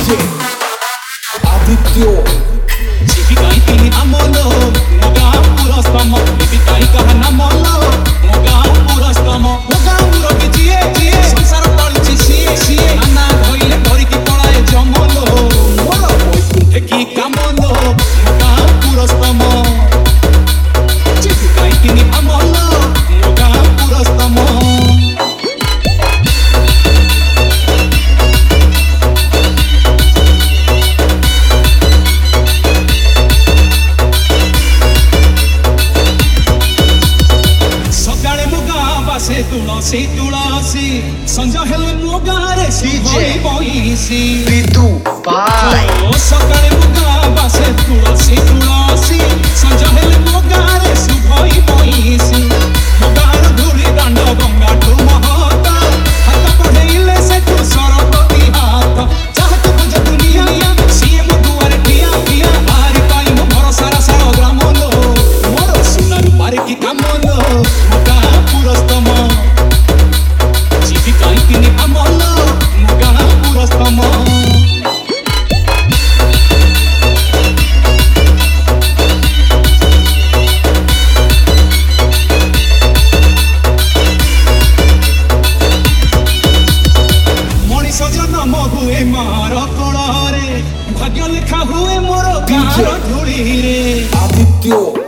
DJ Adityo Sibikai kini amolo moga purastamo Sibikai kahana molo moga purastamo moga muro ke jiye sansar palchi siye ana hoile dhori ki palaye jamolo moro oikunte ki kamolo moga purastamo Sibikai kini amolo moga purastamo तुलसी तुलसी संजा हेले मोगारे सिजोई बोईसी Pitu Pai ओ सकाळे मोगा बासे तुलसी तुलसी संजा हेले मोगारे सिजोई बोईसी मोगार धुरी दांड गंगा ठु महता हात पढेइले से तू सरपति हात चाहत बुझ दुनिया सीएम दुआरे ठिया ठिया आरि पाई मो भरोसा रा सारा ग्राम लो मोर सुना रुपारे की काम लो Moga पुरस्तम Sibikai kini amolo moga purastamo Moniso janam hue mar kolare bhagya lekha hue mor gaar dhuli re Adityo